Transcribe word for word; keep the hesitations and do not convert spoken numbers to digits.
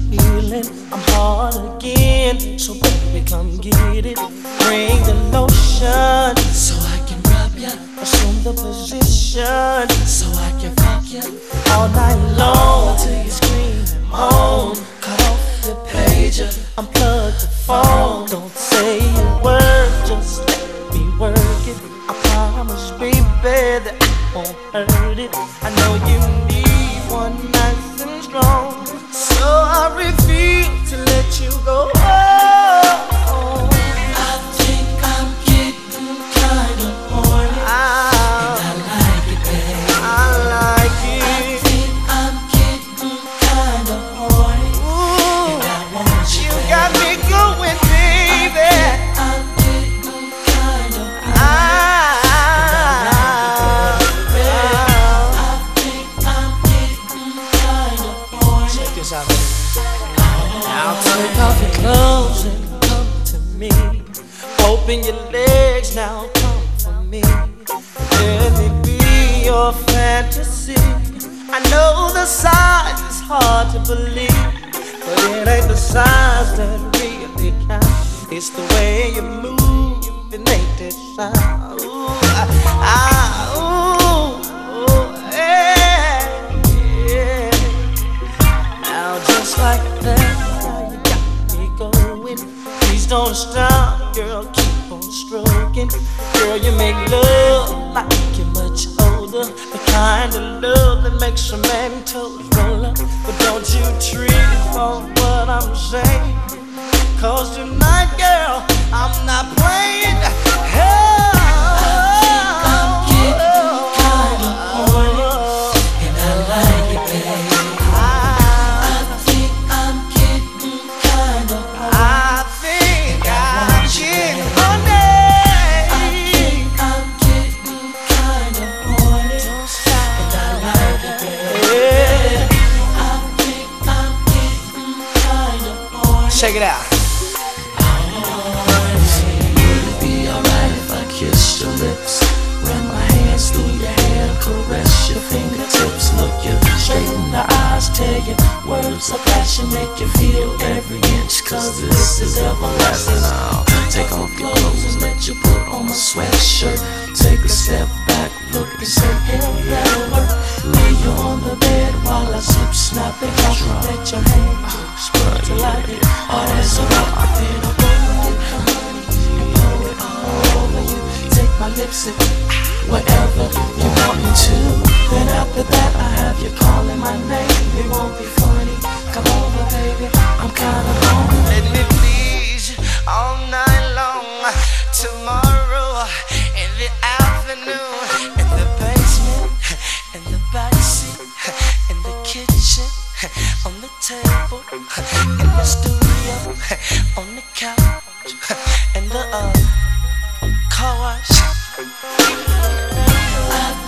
feeling. I'm hard again, so baby, come get it. Bring the lotion, so I can rub ya. Assume the position, so I can fuck ya. All night long till you scream and moan. Cut off the pager, unplug the phone. Don't say a word, just let me work it. I promise, baby, that I won't hurt it. I know you need one nice and strong, so I refuse to let you go. Oh, I think I'm getting kind of horny, I, and I like it, babe. I like I it. think I'm getting kind of horny, Ooh, and I want you, you babe. got me going, baby. I'm getting kind of horny. I, I think I'm getting kind of horny. check this out. Now take off your clothes and come to me. Open your legs now, come for me. Let me be your fantasy. I know the size is hard to believe, but it ain't the size that really counts. It's the way you move and make that sound. Ooh, ah, ooh, ooh, yeah, yeah. Now just like that, you got me going. Please don't stop, girl, keep on stroking. Girl, you make love like you're much older, the kind of love that makes a man toes roll up. But don't you trip on what I'm saying, cause tonight, girl, I'm not playing. Oh, I'm getting kind of horny, and I like it, babe. I think I'm getting kind of horny. I think I'm getting I think I'm getting kind of horny, and I like it, babe. I think I'm getting kind of horny. Check it out. Would it be alright if I kissed your lips? Run my hands through your hair, caress your fingertips, look you straight in the eyes, tell you words of passion, make you feel every inch, cause this is everlasting. Now take off your clothes and let you put on a sweatshirt. Take a step back, look and say, hell, that'll work. Lay you on the bed while I sip, snap it off, let your hand spread till I get hard as a rock. Then I'll go and get the honey and pour it all over you. Take my lips and whatever you want me to. Then after that I have you calling my name. It won't be funny, come over baby, I'm kinda lonely. Let me please you all night long. Tomorrow in the afternoon, in the basement, in the backseat, in the kitchen, on the table, in the studio, on the couch, in the uh, car wash. I